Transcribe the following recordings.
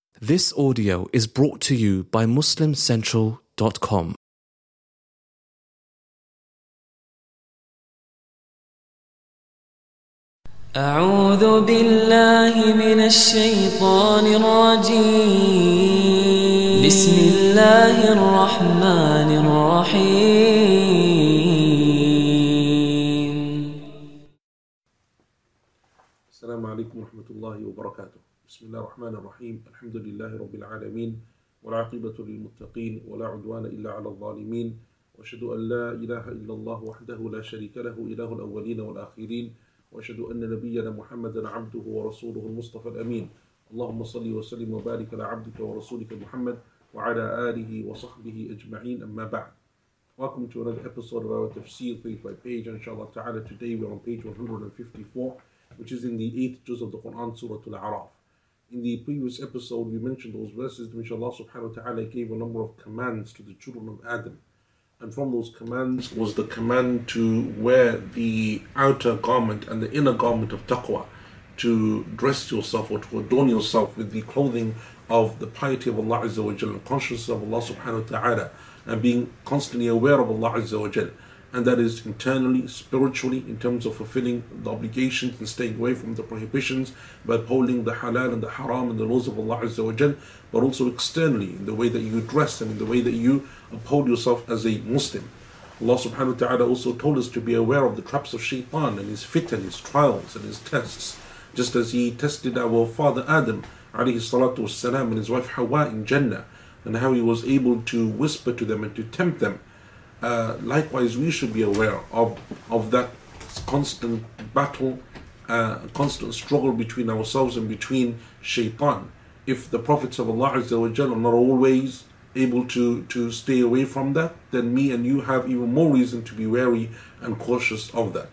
This audio is brought to you by MuslimCentral.com. أعوذ بالله من الشيطان الرجيم. بسم الله الرحمن الرحيم. السلام عليكم ورحمة الله وبركاته. بسم الله الرحمن الرحيم. الحمد لله رب العالمين والعاقبة للمتقين ولا عدوان إلا على الظالمين وأشهد أن لا إله إلا الله وحده لا شريك له إله الأولين والآخرين وأشهد أن نبينا محمدا عبده ورسوله المصطفى الأمين. اللهم صل وسلم وبارك على عبدك ورسولك محمد وعلى آله وصحبه أجمعين. أما بعد. Welcome to another episode of our Tafsir page by page. Inshallah ta'ala, today we're on page 154, which is in the 8th juz of the Quran, Surah Al-A'raf. In the previous episode, we mentioned those verses in which Allah subhanahu wa ta'ala gave a number of commands to the children of Adam. And from those commands was the command to wear the outer garment and the inner garment of taqwa, to dress yourself or to adorn yourself with the clothing of the piety of Allah Azza wa Jal, consciousness of Allah subhanahu wa ta'ala, and being constantly aware of Allah Azza wa Jal. And that is internally, spiritually, in terms of fulfilling the obligations and staying away from the prohibitions, by upholding the halal and the haram and the laws of Allah Azza wa Jal, but also externally, in the way that you dress and in the way that you uphold yourself as a Muslim. Allah subhanahu wa ta'ala also told us to be aware of the traps of shaitan and his fitan, his trials and his tests, just as he tested our father Adam alayhi salatu wassalam and his wife Hawa in Jannah, and how he was able to whisper to them and to tempt them. Likewise, we should be aware of that constant battle, constant struggle between ourselves and between shaitan. If the prophets of Allah Azza wa Jalla are not always able to stay away from that, then me and you have even more reason to be wary and cautious of that.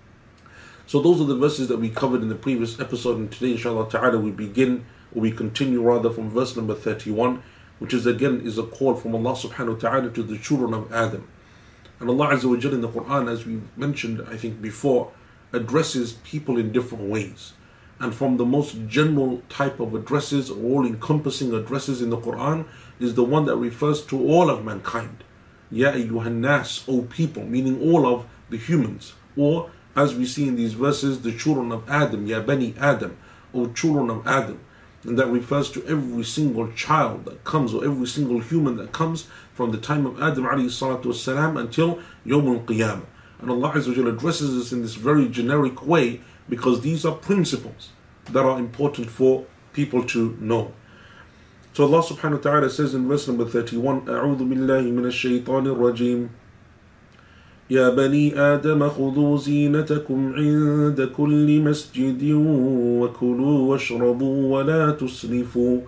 So those are the verses that we covered in the previous episode, and today inshallah ta'ala we continue from verse number 31, which is again a call from Allah subhanahu wa ta'ala to the children of Adam. And Allah Azza wa Jalla in the Quran, as we mentioned I think before, addresses people in different ways. And from the most general type of addresses, or all-encompassing addresses in the Quran, is the one that refers to all of mankind. Ya ayyuhan nas, O people, meaning all of the humans. Or, as we see in these verses, the children of Adam, Ya bani Adam, O children of Adam. And that refers to every single child that comes, or every single human that comes from the time of Adam alayhi salatu wasalam until Yawm al-Qiyamah. And Allah Azza wa Jalla addresses us in this very generic way because these are principles that are important for people to know. So Allah subhanahu wa ta'ala says in verse number 31, أعوذ بالله من الشيطان الرجيم يا بني آدم خذوا زينتكم عند كل مسجد وكلوا واشربوا ولا تسرفوا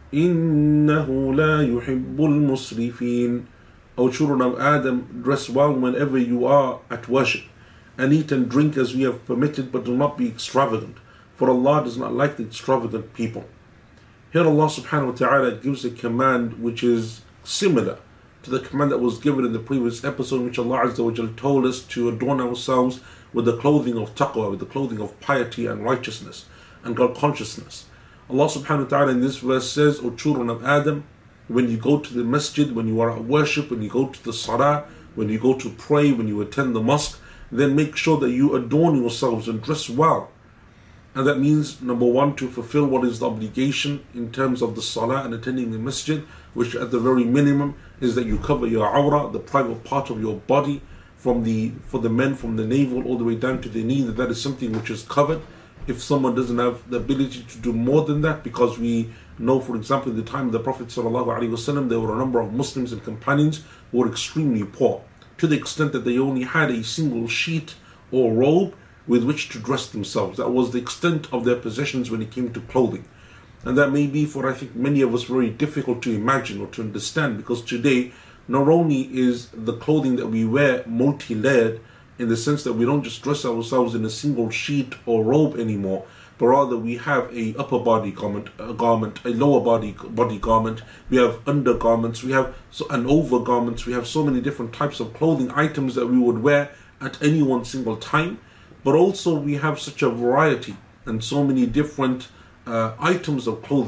إنه لا يحب المسرفين. O children of Adam, dress well whenever you are at worship, and eat and drink as we have permitted, but do not be extravagant, for Allah does not like the extravagant people. Here Allah subhanahu wa ta'ala gives a command which is similar to the command that was given in the previous episode, in which Allah Azza wa Jalla told us to adorn ourselves with the clothing of taqwa, with the clothing of piety and righteousness and God consciousness. Allah subhanahu wa ta'ala in this verse says, O children of Adam, when you go to the masjid, when you are at worship, when you go to the salah, when you go to pray, when you attend the mosque, then make sure that you adorn yourselves and dress well. And that means, number one, to fulfill what is the obligation in terms of the salah and attending the masjid, which at the very minimum is that you cover your awrah, the private part of your body, for the men from the navel all the way down to the knee, that is something which is covered. If someone doesn't have the ability to do more than that, because we know, for example, in the time of the Prophet ﷺ, there were a number of Muslims and companions who were extremely poor, to the extent that they only had a single sheet or robe with which to dress themselves. That was the extent of their possessions when it came to clothing. And that may be, for I think many of us, very difficult to imagine or to understand, because today not only is the clothing that we wear multi-layered, in the sense that we don't just dress ourselves in a single sheet or robe anymore, but rather we have a upper body garment, a lower body garment, we have undergarments, we have an overgarments, we have so many different types of clothing items that we would wear at any one single time. But also we have such a variety and so many different items of clothing,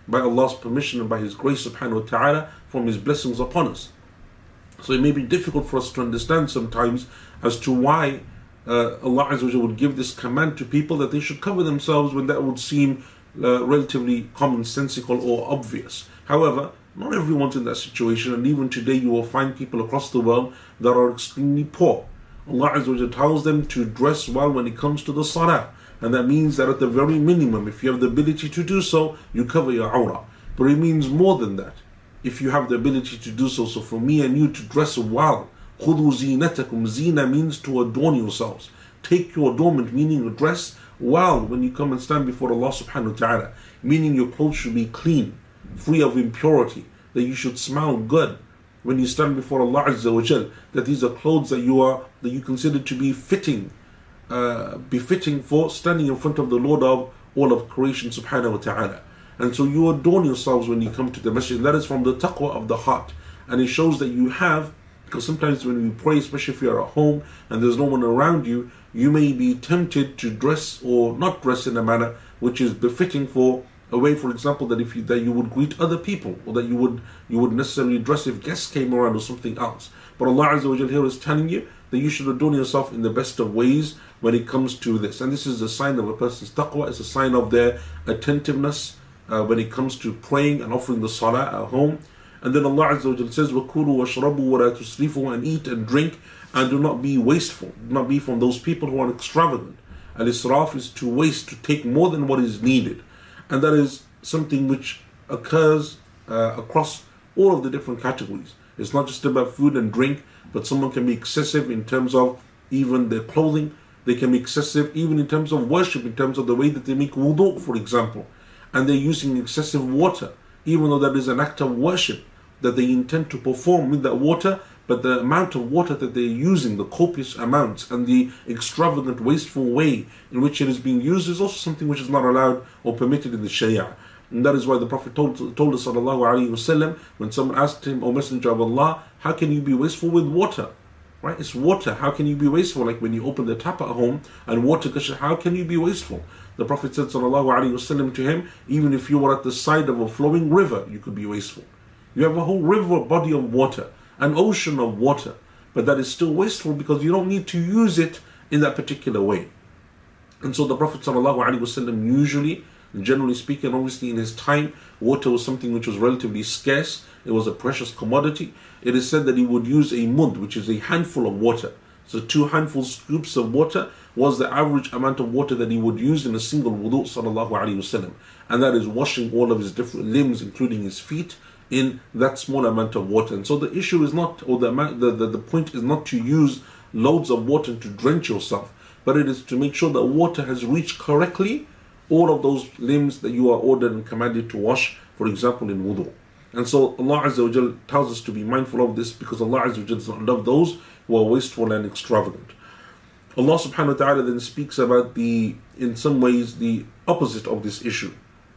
by Allah's permission and by His grace subhanahu wa ta'ala from His blessings upon us. So it may be difficult for us to understand sometimes as to why Allah Azza wa Jalla would give this command to people that they should cover themselves when that would seem relatively commonsensical or obvious. However, not everyone's in that situation, and even today you will find people across the world that are extremely poor. Allah Azza wa Jalla tells them to dress well when it comes to the salah, and that means that at the very minimum, if you have the ability to do so, you cover your awrah. But it means more than that, if you have the ability to do so. So for me and you to dress well, خُذُوا زِينَتَكُمْ, zina means to adorn yourselves. Take your adornment, meaning dress well when you come and stand before Allah subhanahu wa ta'ala, meaning your clothes should be clean, free of impurity, that you should smell good when you stand before Allah Azza wa Jal, that these are clothes that you consider to be befitting for standing in front of the Lord of all of creation subhanahu wa ta'ala. And so you adorn yourselves when you come to the masjid. That is from the taqwa of the heart, and it shows that you have, because sometimes when we pray, especially if you're at home and there's no one around you, you may be tempted to dress or not dress in a manner which is befitting for a way, for example, that you would greet other people, or that you would necessarily dress if guests came around or something else. But Allah Azza wa Jalla here is telling you that you should adorn yourself in the best of ways when it comes to this. And this is a sign of a person's taqwa, it's a sign of their attentiveness when it comes to praying and offering the salah at home. And then Allah Azza wa Jalla says, وَكُلُوا وَاشْرَبُوا وَلَا تُسْرِفُوا, and eat and drink and do not be wasteful. Do not be from those people who are extravagant. Al-israf is to waste, to take more than what is needed. And that is something which occurs across all of the different categories. It's not just about food and drink, but someone can be excessive in terms of even their clothing. They can be excessive even in terms of worship, in terms of the way that they make wudu, for example. And they're using excessive water, even though that is an act of worship that they intend to perform with that water. But the amount of water that they're using, the copious amounts, and the extravagant, wasteful way in which it is being used is also something which is not allowed or permitted in the Sharia. And that is why the Prophet told us, sallallahu alaihi wasallam, when someone asked him, O Messenger of Allah, how can you be wasteful with water? Right? It's water. How can you be wasteful? Like when you open the tap at home and water gushes, how can you be wasteful? The Prophet said, sallallahu alaihi wasallam, to him, even if you were at the side of a flowing river, you could be wasteful. You have a whole river, body of water, an ocean of water, but that is still wasteful because you don't need to use it in that particular way. And so the Prophet ﷺ usually, generally speaking, obviously in his time, water was something which was relatively scarce. It was a precious commodity. It is said that he would use a mud, which is a handful of water. So 2 handfuls, scoops of water was the average amount of water that he would use in a single wudu, sallallahu alaihi wasallam. And that is washing all of his different limbs, including his feet, in that small amount of water. And so the issue is not, or the point is not to use loads of water to drench yourself, but it is to make sure that water has reached correctly all of those limbs that you are ordered and commanded to wash, for example in wudu. And so Allah Azza wa Jal tells us to be mindful of this, because Allah Azza wa Jal does not love those who are wasteful and extravagant. Allah subhanahu wa ta'ala then speaks about in some ways, the opposite of this issue.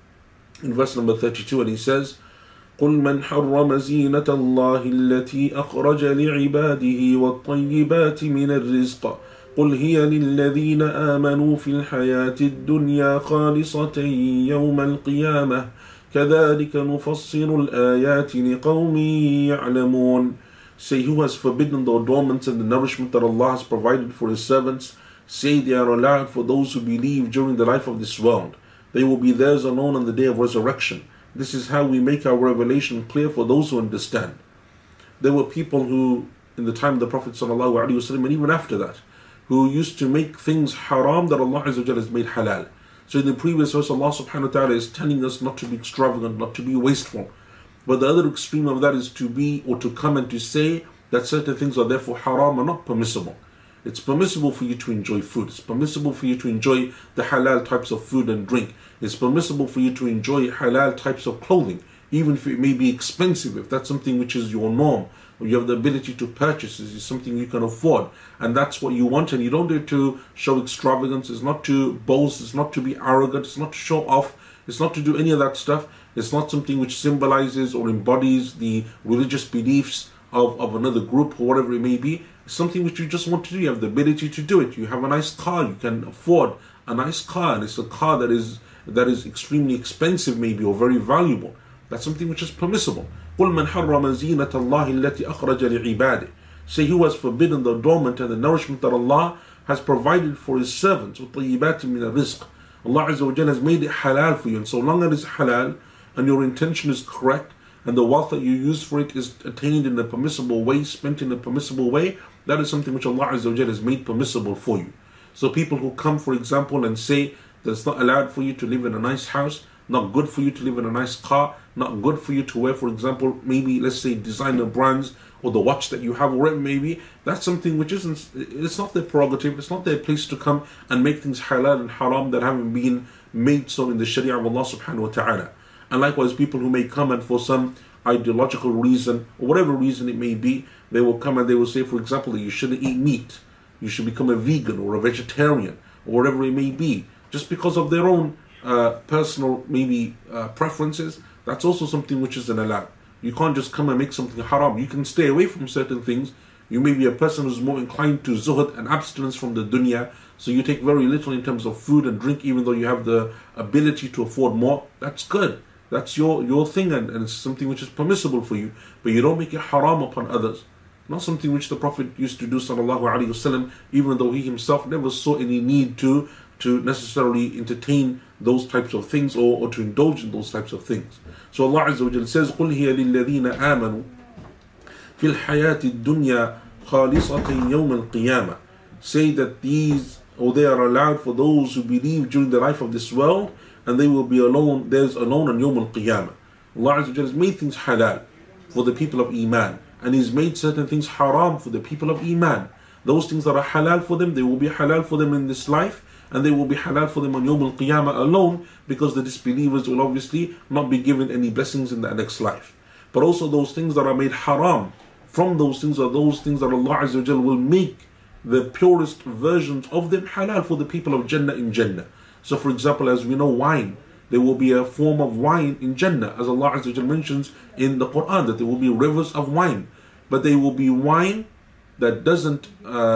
In verse number 32, and he says, قُلْ مَنْ حَرَّمَ زِينَةَ اللَّهِ الَّتِي أَخْرَجَ لِعِبَادِهِ وَالطَّيِّبَاتِ مِنَ الرِّزْقِ قُلْ هِيَ لِلَّذِينَ آمَنُوا فِي الْحَيَاةِ الدُّنْيَا خَالِصَةً يَوْمَ الْقِيَامَةِ كَذَلِكَ نُفَصِّلُ الْآيَاتِ لِقَوْمٍ يَعْلَمُونَ. Say, who has forbidden the adornments and the nourishment that Allah has provided for His servants? Say, they are allowed for those who believe during the life of this world. They will be theirs alone on the day of resurrection. This is how we make our revelation clear for those who understand. There were people who, in the time of the Prophet ﷺ, and even after that, who used to make things haram that Allah Azza wa Jalla has made halal. So in the previous verse, Allah subhanahu wa ta'ala is telling us not to be extravagant, not to be wasteful. But the other extreme of that is to be, or to come and to say that certain things are therefore haram or not permissible. It's permissible for you to enjoy food. It's permissible for you to enjoy the halal types of food and drink. It's permissible for you to enjoy halal types of clothing, even if it may be expensive. If that's something which is your norm, or you have the ability to purchase, is something you can afford, and that's what you want, and you don't do it to show extravagance. It's not to boast. It's not to be arrogant. It's not to show off. It's not to do any of that stuff. It's not something which symbolizes or embodies the religious beliefs of another group or whatever it may be. It's something which you just want to do. You have the ability to do it. You have a nice car. You can afford a nice car, and it's a car that is that is extremely expensive maybe or very valuable. That's something which is permissible. قُلْ مَنْ حَرَّمَ زِينَةَ اللَّهِ الَّتِي أَخْرَجَ لِعِبَادِهِ. Say, who has forbidden the adornment and the nourishment that Allah has provided for His servants. وَطَيِّبَاتٍ مِنَ الرِّزْقِ. Allah Azza wa Jalla has made it halal for you, and so long as it's halal and your intention is correct and the wealth that you use for it is attained in a permissible way, spent in a permissible way, that is something which Allah Azza wa Jalla has made permissible for you. So people who come, for example, and say that it's not allowed for you to live in a nice house, not good for you to live in a nice car, not good for you to wear, for example, maybe let's say designer brands or the watch that you have, or whatever maybe, that's something which isn't, it's not their prerogative, it's not their place to come and make things halal and haram that haven't been made so in the Sharia of Allah subhanahu wa ta'ala. And likewise, people who may come and for some ideological reason, or whatever reason it may be, they will come and they will say, for example, that you shouldn't eat meat, you should become a vegan or a vegetarian, or whatever it may be, just because of their own personal maybe preferences. That's also something which isn't allowed. You can't just come and make something haram. You can stay away from certain things. You may be a person who's more inclined to zuhud and abstinence from the dunya, so you take very little in terms of food and drink, even though you have the ability to afford more. That's good. That's your thing, and it's something which is permissible for you. But you don't make it haram upon others. Not something which the Prophet used to do, sallallahu alaihi wasallam, even though he himself never saw any need to necessarily entertain those types of things or to indulge in those types of things. So Allah Azza wa Jalla says, قُلْ هِيَ لِلَّذِينَ آمَنُوا فِي الْحَيَاةِ الدُّنْيَا خَالِصَةً يَوْمَ الْقِيَامَةِ. Say that these, or they are allowed for those who believe during the life of this world, and they will be alone, there's alone on Yawm al-Qiyamah. Allah Azza wa Jalla has made things halal for the people of Iman, and He's made certain things haram for the people of Iman. Those things that are halal for them, they will be halal for them in this life, and they will be halal for them on Yawm al-Qiyamah alone, because the disbelievers will obviously not be given any blessings in the next life. But also those things that are made haram, from those things are those things that Allah Azza wa Jalla will make the purest versions of them halal for the people of Jannah in Jannah. So for example, as we know, wine, there will be a form of wine in Jannah, as Allah Azza wa Jalla mentions in the Quran, that there will be rivers of wine, but they will be wine that doesn't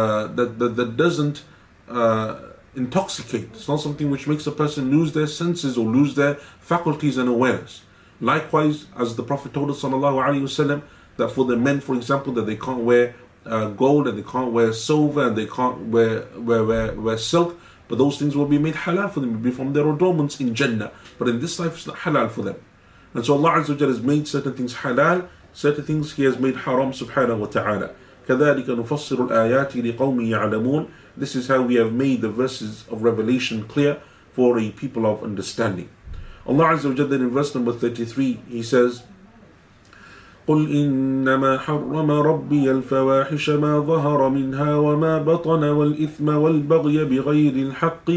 intoxicate. It's not something which makes a person lose their senses or lose their faculties and awareness. Likewise, as the Prophet told us sallallahu alaihi wasallam, that for the men, for example, that they can't wear gold and they can't wear silver and they can't wear silk, but those things will be made halal for them, will be from their adornments in Jannah. But in this life, it's not halal for them. And so Allah Azza wa Jalla has made certain things halal, certain things He has made haram subhanahu wa ta'ala. كَذَلِكَ نُفَصِّلُ الْآيَاتِ لِقَوْمٍ يَعْلَمُونَ. This is how we have made the verses of revelation clear for a people of understanding. Allah Azza wa Jalla in verse number 33, He says, قُلْ إِنَّمَا حَرَّمَ رَبِّيَ الْفَوَاحِشَ مَا ظَهَرَ مِنْهَا وَمَا بَطَنَ وَالْإِثْمَ وَالْبَغْيَ بِغَيْرِ الْحَقِّ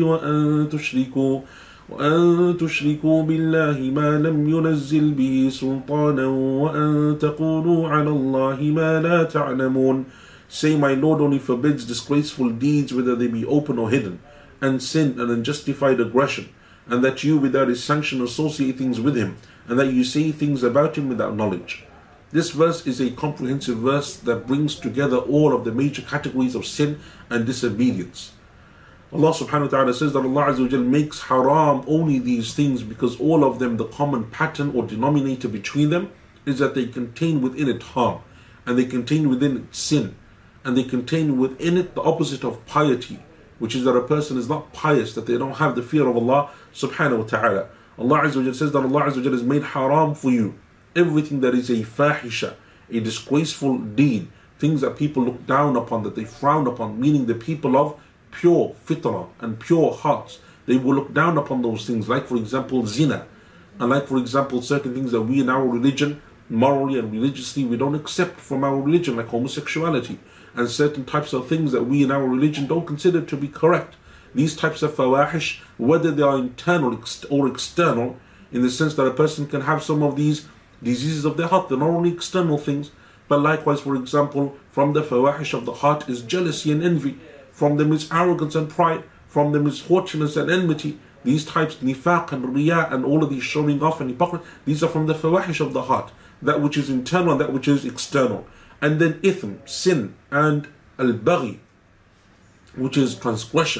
وَأَن تُشْرِكُوا بِاللَّهِ مَا لَمْ يُنَزِّلْ بِهِ سُلْطَانًا وَأَن تَقُولُوا عَلَى اللَّهِ مَا لَا تَعْلَمُونَ. Say, my Lord only forbids disgraceful deeds, whether they be open or hidden, and sin and unjustified aggression, and that you without His sanction associate things with Him, and that you say things about Him without knowledge. This verse is a comprehensive verse that brings together all of the major categories of sin and disobedience. Allah subhanahu wa ta'ala says that Allah Azza wa Jalla makes haram only these things because all of them, the common pattern or denominator between them is that they contain within it harm, and they contain within it sin, and they contain within it the opposite of piety, which is that a person is not pious, that they don't have the fear of Allah subhanahu wa ta'ala. Allah Azza wa Jalla says that Allah Azza wa Jalla has made haram for you everything that is a fahisha, a disgraceful deed, things that people look down upon, that they frown upon, meaning the people of pure fitrah and pure hearts, they will look down upon those things, like for example zina, and like for example certain things that we in our religion, morally and religiously, we don't accept from our religion, like homosexuality, and certain types of things that we in our religion don't consider to be correct. These types of fawahish, whether they are internal or external, in the sense that a person can have some of these diseases of the heart, they're not only external things, but likewise, for example, from the fawahish of the heart is jealousy and envy, from them is arrogance and pride, from them is haughtiness and enmity. These types, nifaq and riya and all of these showing off and hypocrisy, these are from the fawahish of the heart, that which is internal and that which is external. And then ithm, sin, and al-baghi, which is transgression.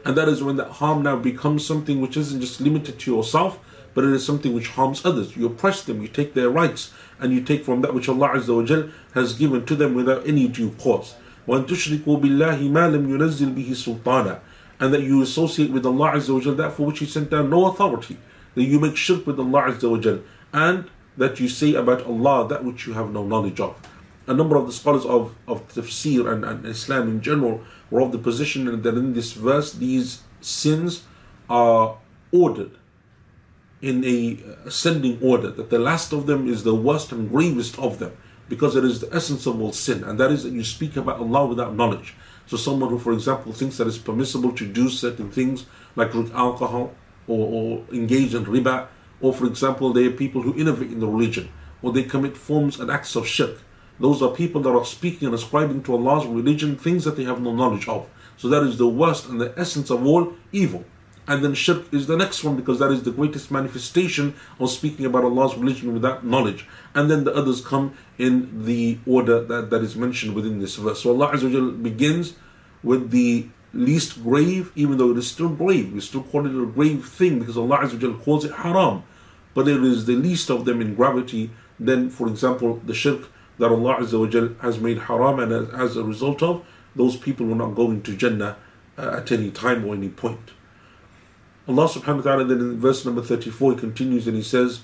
And that is when that harm now becomes something which isn't just limited to yourself, but it is something which harms others. You oppress them, you take their rights, and you take from that which Allah Azza wa Jal has given to them without any due cause. وَأَن تُشْرِكُوا بِاللَّهِ مَا لَمْ يُنَزِّلْ بِهِ سُلْطَانًا. And that you associate with Allah Azza wa Jal that for which He sent down no authority. That you make shirk with Allah Azza wa Jal. And that you say about Allah that which you have no knowledge of. A number of the scholars of tafsir and Islam in general were of the position that in this verse these sins are ordered in a ascending order, that the last of them is the worst and gravest of them, because it is the essence of all sin, and that is that you speak about Allah without knowledge. So someone who, for example, thinks that it's permissible to do certain things like drink alcohol or engage in riba, or for example, there are people who innovate in the religion, or they commit forms and acts of shirk. Those are people that are speaking and ascribing to Allah's religion things that they have no knowledge of. So that is the worst and the essence of all evil. And then shirk is the next one, because that is the greatest manifestation of speaking about Allah's religion without knowledge. And then the others come in the order that is mentioned within this verse. So Allah Azza wa Jal begins with the least grave, even though it is still grave. We still call it a grave thing because Allah Azza wa Jal calls it haram. But it is the least of them in gravity. Then, for example, the shirk that Allah Azza wa Jal has made haram, and as a result of, those people will not go into Jannah at any time or any point. Allah subhanahu wa ta'ala then in verse number 34 he continues and he says,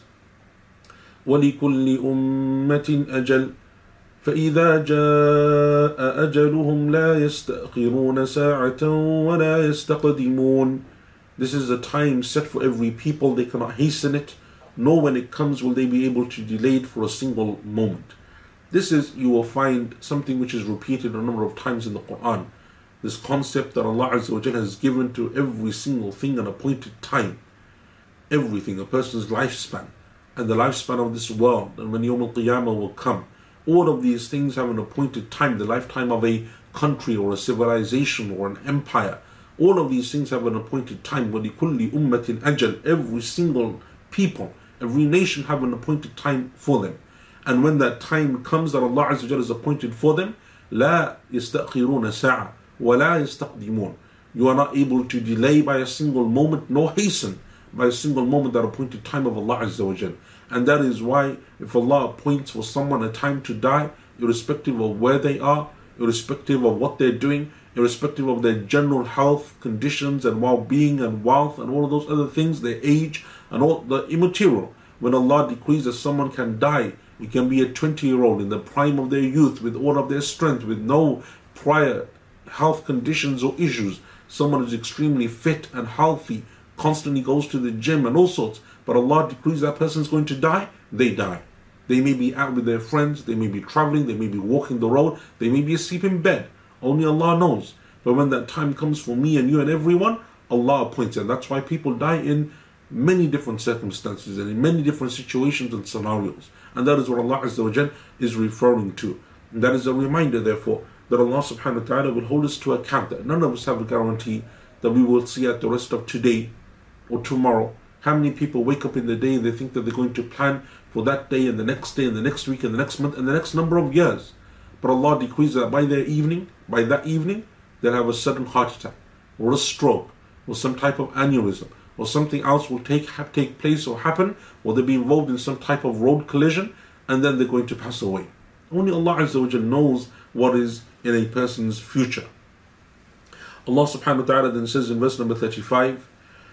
وَلِكُلِّ أُمَّةٍ أَجَلٍ فَإِذَا جَاءَ أَجَلُهُمْ لَا يَسْتَأْخِرُونَ سَاعَةً وَلَا يَسْتَقْدِمُونَ. This is a time set for every people, they cannot hasten it, nor when it comes will they be able to delay it for a single moment. This is, you will find something which is repeated a number of times in the Quran. This concept that Allah Azza wa Jalla has given to every single thing an appointed time. Everything, a person's lifespan, and the lifespan of this world, and when Yawm al-Qiyamah will come. All of these things have an appointed time, the lifetime of a country or a civilization or an empire. All of these things have an appointed time. وَلِكُلِّ أُمَّةٍ أَجَلٍ. Every single people, every nation have an appointed time for them. And when that time comes that Allah Azza wa Jalla has appointed for them, لَا يَسْتَأْخِرُونَ سَاعَةً وَلَا يَسْتَقْدِمُونَ. You are not able to delay by a single moment, nor hasten by a single moment that appointed time of Allah Azza wa Jalla. And that is why if Allah appoints for someone a time to die, irrespective of where they are, irrespective of what they're doing, irrespective of their general health conditions and well-being and wealth and all of those other things, their age and all the immaterial, when Allah decrees that someone can die, it can be a 20-year-old in the prime of their youth with all of their strength, with no prior health conditions or issues. Someone who's extremely fit and healthy, constantly goes to the gym and all sorts, but Allah decrees that person's going to die, they die. They may be out with their friends, they may be traveling, they may be walking the road, they may be asleep in bed. Only Allah knows. But when that time comes for me and you and everyone, Allah appoints it. That's why people die in many different circumstances and in many different situations and scenarios. And that is what Allah Azza wa Jal is referring to. And that is a reminder, therefore, that Allah subhanahu wa ta'ala will hold us to account, that none of us have a guarantee that we will see at the rest of today or tomorrow. How many people wake up in the day and they think that they're going to plan for that day and the next day and the next week and the next month and the next number of years. But Allah decrees that by that evening, they'll have a sudden heart attack or a stroke or some type of aneurysm or something else will take place or happen, or they'll be involved in some type of road collision and then they're going to pass away. Only Allah Azza wa Jalla knows what is in a person's future. Allah subhanahu wa ta'ala then says in verse number 35,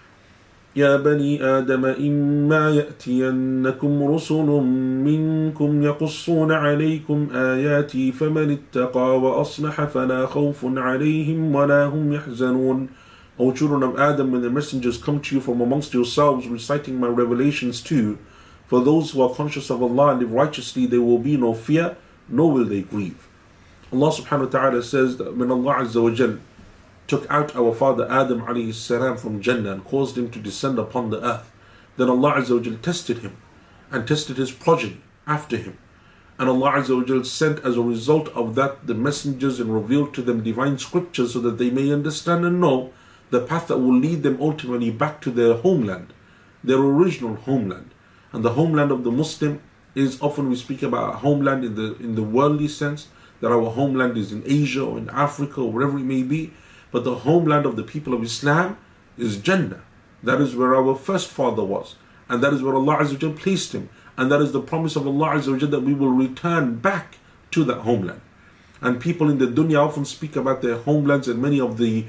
يا بني آدم إما يأتينكم رسل منكم يقصون عليكم آياتي فمن اتقى وأصلح فلا خوف عليهم ولا هم يحزنون. O children of Adam, when the messengers come to you from amongst yourselves reciting my revelations to you, for those who are conscious of Allah and live righteously, there will be no fear, nor will they grieve. Allah subhanahu wa ta'ala says that when Allah Azza wa Jal took out our father Adam alayhi salam from Jannah and caused him to descend upon the earth, then Allah Azza wa Jal tested him and tested his progeny after him. And Allah Azza wa Jal sent as a result of that the messengers and revealed to them divine scriptures so that they may understand and know the path that will lead them ultimately back to their homeland, their original homeland. And the homeland of the Muslim is, often we speak about our homeland in the worldly sense, that our homeland is in Asia or in Africa or wherever it may be. But the homeland of the people of Islam is Jannah. That is where our first father was. And that is where Allah Azza wa Jal placed him. And that is the promise of Allah Azza wa Jal, that we will return back to that homeland. And people in the dunya often speak about their homelands, and many of the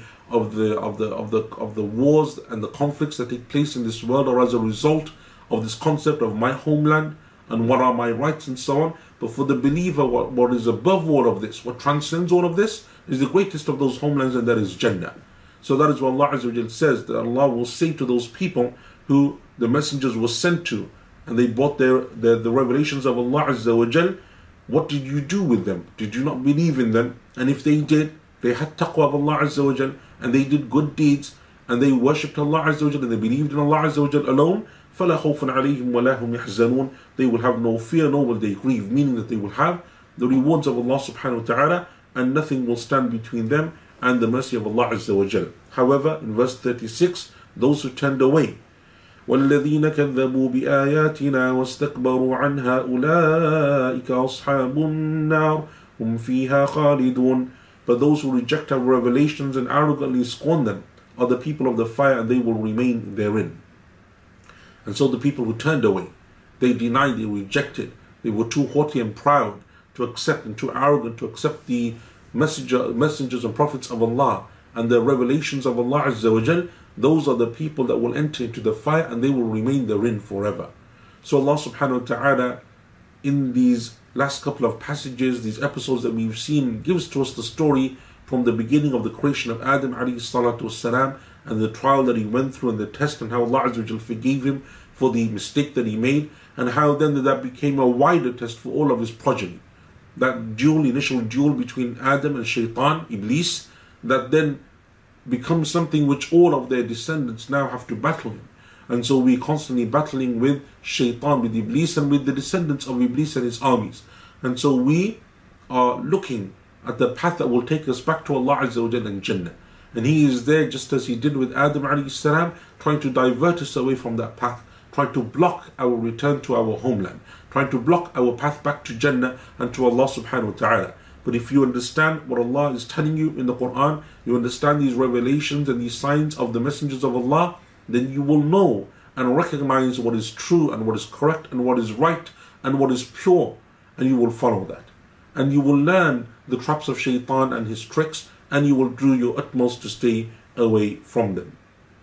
wars and the conflicts that take place in this world are as a result of this concept of my homeland and what are my rights and so on. But for the believer, what is above all of this, what transcends all of this, is the greatest of those homelands, and that is Jannah. So that is what Allah Azza wa Jal says, that Allah will say to those people who the messengers were sent to, and they brought the revelations of Allah Azza wa Jal, what did you do with them? Did you not believe in them? And if they did, they had taqwa of Allah Azza wa Jal, and they did good deeds, and they worshipped Allah Azza wa Jal, and they believed in Allah Azza wa Jal alone, فَلَا خَوْفٌ عَلَيْهِمْ وَلَا هُمْ يَحْزَنُونَ. They will have no fear, nor will they grieve, meaning that they will have the rewards of Allah subhanahu wa ta'ala, and nothing will stand between them and the mercy of Allah Azza wa Jal. However, in verse 36, those who turned away, وَالَّذِينَ كَذَّبُوا بِآيَاتِنَا وَاسْتَكْبَرُوا عَنْهَا أُولَٰئِكَ أَصْحَابُ النَّارِ هُمْ فِيهَا خَالِدُونَ. But those who reject our revelations and arrogantly scorn them are the people of the fire, and they will remain therein. And so the people who turned away, they denied, they rejected, they were too haughty and proud to accept, and too arrogant to accept the messengers and prophets of Allah and the revelations of Allah Azza wa Jal. Those are the people that will enter into the fire, and they will remain therein forever. So Allah subhanahu wa ta'ala, in these last couple of passages, these episodes that we've seen, gives to us the story from the beginning of the creation of Adam alayhi salatu wassalam, and the trial that he went through, and the test, and how Allah Azza wa Jal forgave him for the mistake that he made, and how then that became a wider test for all of his progeny. That initial duel between Adam and Shaitan, Iblis, that then becomes something which all of their descendants now have to battle him. And so we're constantly battling with Shaitan, with Iblis, and with the descendants of Iblis and his armies. And so we are looking at the path that will take us back to Allah Azza wa Jalla and Jannah. And He is there, just as He did with Adam alayhi salam, trying to divert us away from that path, trying to block our return to our homeland, trying to block our path back to Jannah and to Allah subhanahu wa ta'ala. But if you understand what Allah is telling you in the Quran, you understand these revelations and these signs of the messengers of Allah, then you will know and recognize what is true and what is correct and what is right and what is pure, and you will follow that. And you will learn the traps of Shaitan and his tricks, and you will do your utmost to stay away from them.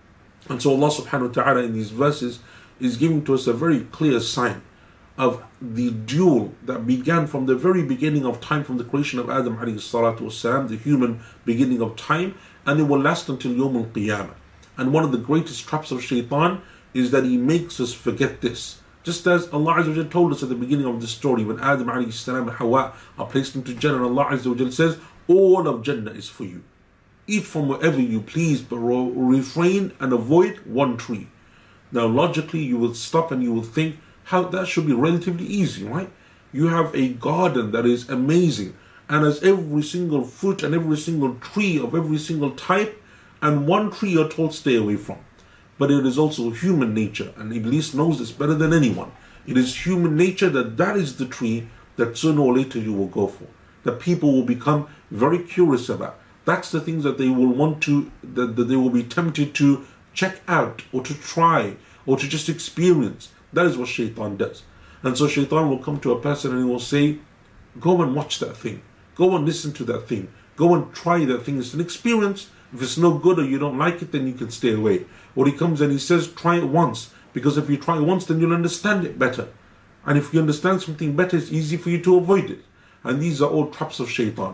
And so Allah subhanahu wa ta'ala in these verses is giving to us a very clear sign of the duel that began from the very beginning of time, from the creation of Adam alayhi salatu wasalam, the human beginning of time, and it will last until Yawm al-Qiyamah. And one of the greatest traps of Shaitan is that he makes us forget this. Just as Allah Azza wa Jalla told us at the beginning of the story, when Adam alayhi salam and Hawa are placed into Jannah, and Allah Azza wa Jalla says, all of Jannah is for you. Eat from wherever you please, but refrain and avoid one tree. Now logically you will stop and you will think, how that should be relatively easy, right? You have a garden that is amazing and has every single fruit and every single tree of every single type, and one tree you're told stay away from. But it is also human nature, and Iblis knows this better than anyone. It is human nature that is the tree that sooner or later you will go for, that people will become very curious about. That's the things that they will want to, that they will be tempted to check out or to try or to just experience. That is what Shaitan does. And so Shaitan will come to a person and he will say, go and watch that thing. Go and listen to that thing. Go and try that thing. It's an experience. If it's no good or you don't like it, then you can stay away. Or he comes and he says, try it once. Because if you try it once, then you'll understand it better. And if you understand something better, it's easy for you to avoid it. And these are all traps of Shaitan.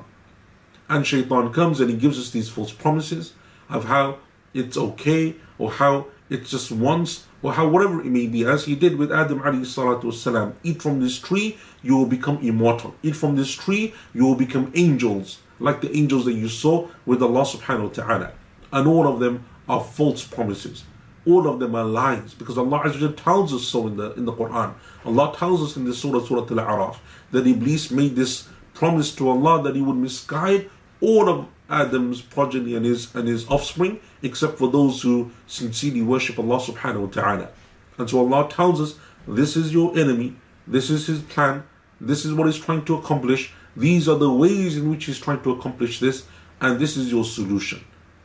And Shaitan comes and he gives us these false promises of how it's okay, or how it's just once, or how whatever it may be, as he did with Adam alayhi salatu wasalam. Eat from this tree, you will become immortal. Eat from this tree, you will become angels, like the angels that you saw with Allah subhanahu wa ta'ala. And all of them are false promises. All of them are lies, because Allah Azza wa Jalla tells us so in the Quran. Allah tells us in the Surah Al-A'raf that Iblis made this promise to Allah that he would misguide all of Adam's progeny and his offspring, except for those who sincerely worship Allah subhanahu wa ta'ala. And so Allah tells us, this is your enemy, this is his plan, this is what he's trying to accomplish, these are the ways in which he's trying to accomplish this, and this is your solution.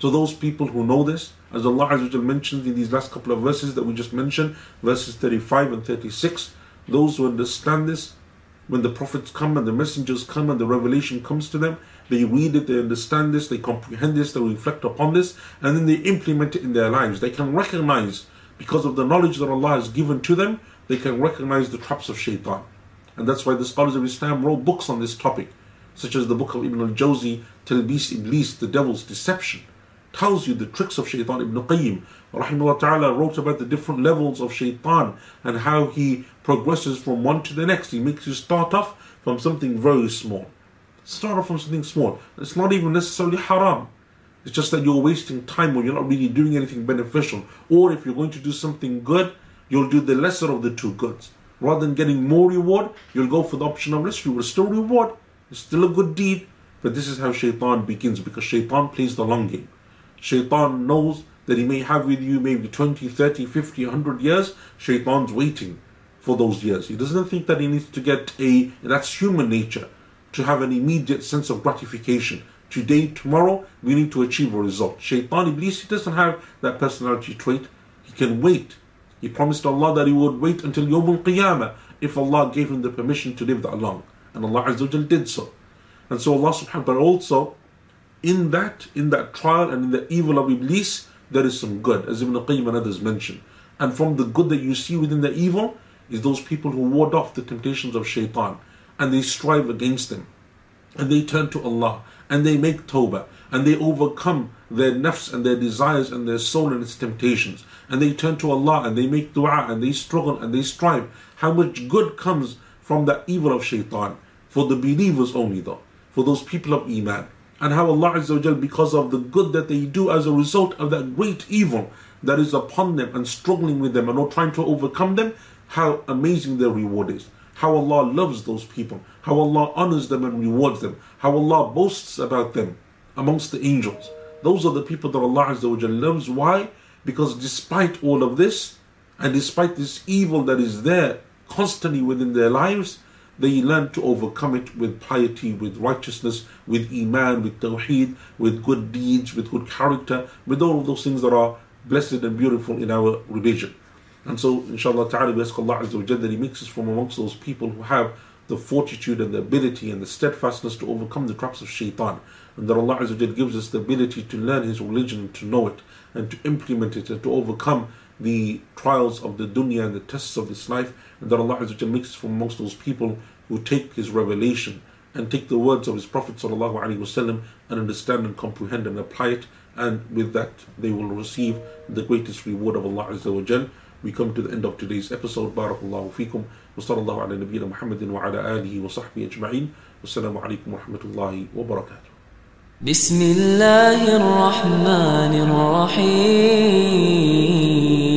So those people who know this, as Allah Azza wa Jal mentioned in these last couple of verses that we just mentioned, verses 35 and 36, those who understand this, when the prophets come and the messengers come and the revelation comes to them, they read it, they understand this, they comprehend this, they reflect upon this, and then they implement it in their lives. They can recognize, because of the knowledge that Allah has given to them, they can recognize the traps of shaitan. And that's why the scholars of Islam wrote books on this topic, such as the book of Ibn al-Jawzi, Talbis Iblis, the devil's deception, tells you the tricks of shaitan. Ibn Qayyim rahimahullah ta'ala wrote about the different levels of shaitan and how he progresses from one to the next. He makes you start off from something very small. Start off from something small. It's not even necessarily haram. It's just that you're wasting time or you're not really doing anything beneficial. Or if you're going to do something good, you'll do the lesser of the two goods. Rather than getting more reward, you'll go for the option of less reward. Still reward. It's still a good deed. But this is how shaitan begins, because shaitan plays the long game. Shaitan knows that he may have with you maybe 20, 30, 50, 100 years. Shaitan's waiting for those years. He doesn't think that he needs to get that's human nature, to have an immediate sense of gratification. Today, tomorrow, we need to achieve a result. Shaitan, Iblis, he doesn't have that personality trait. He can wait. He promised Allah that he would wait until Yawm al-Qiyamah if Allah gave him the permission to live that long. And Allah Azza wa Jal did so. And so Allah subhanahu wa ta'ala also, in that trial and in the evil of Iblis, there is some good, as Ibn Qayyim and others mention. And from the good that you see within the evil is those people who ward off the temptations of shaitan, and they strive against them, and they turn to Allah, and they make tawbah, and they overcome their nafs and their desires and their soul and its temptations, and they turn to Allah and they make dua and they struggle and they strive. How much good comes from that evil of shaitan for the believers only, though, for those people of Iman. And how Allah Azza wa Jal, because of the good that they do as a result of that great evil that is upon them and struggling with them and not trying to overcome them, how amazing their reward is. How Allah loves those people, how Allah honors them and rewards them, how Allah boasts about them amongst the angels. Those are the people that Allah Azza wa Jal loves. Why? Because despite all of this, and despite this evil that is there constantly within their lives, they learn to overcome it with piety, with righteousness, with iman, with tawheed, with good deeds, with good character, with all of those things that are blessed and beautiful in our religion. And so, inshallah ta'ala, we ask Allah Azza wa Jalla that He makes us from amongst those people who have the fortitude and the ability and the steadfastness to overcome the traps of shaitan. And that Allah Azza wa Jalla gives us the ability to learn His religion and to know it and to implement it and to overcome the trials of the dunya and the tests of this life. And that Allah Azza wa Jalla makes us from amongst those people who take His revelation and take the words of His Prophet sallallahu alaihi wasallam and understand and comprehend and apply it. And with that, they will receive the greatest reward of Allah Azza wa Jalla. We come to the end of today's episode. Barakallahu feekum. Wa sallallahu ala nabiyyina Muhammadin wa ala alihi wa sahbihi ajma'in. Wassalamu alaikum wa rahmatullahi wa barakatuh. بسم الله الرحمن الرحيم